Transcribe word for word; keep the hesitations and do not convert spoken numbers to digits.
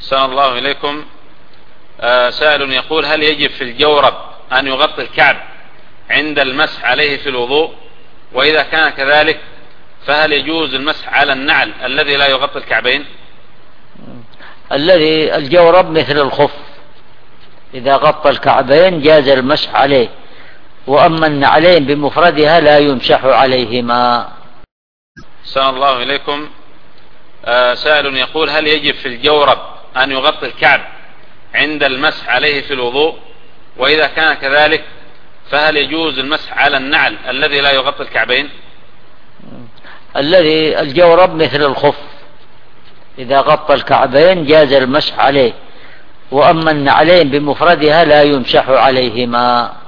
أحسن الله إليكم. آه سائل يقول: هل يجب في الجورب أن يغطي الكعب عند المسح عليه في الوضوء؟ وإذا كان كذلك فهل يجوز المسح على النعل الذي لا يغطي الكعبين؟ الذي الجورب مثل الخف، إذا غطى الكعبين جاز المسح عليه، وأما النعلين بمفردها لا يمسح عليهما. أحسن الله إليكم. آه سائل يقول: هل يجب في الجورب أن يغطي الكعب عند المسح عليه في الوضوء؟ وإذا كان كذلك فهل يجوز المسح على النعل الذي لا يغطي الكعبين؟ الذي الجورب مثل الخف، إذا غطى الكعبين جاز المسح عليه، وأما النعلين بمفردها لا يمسح عليهما.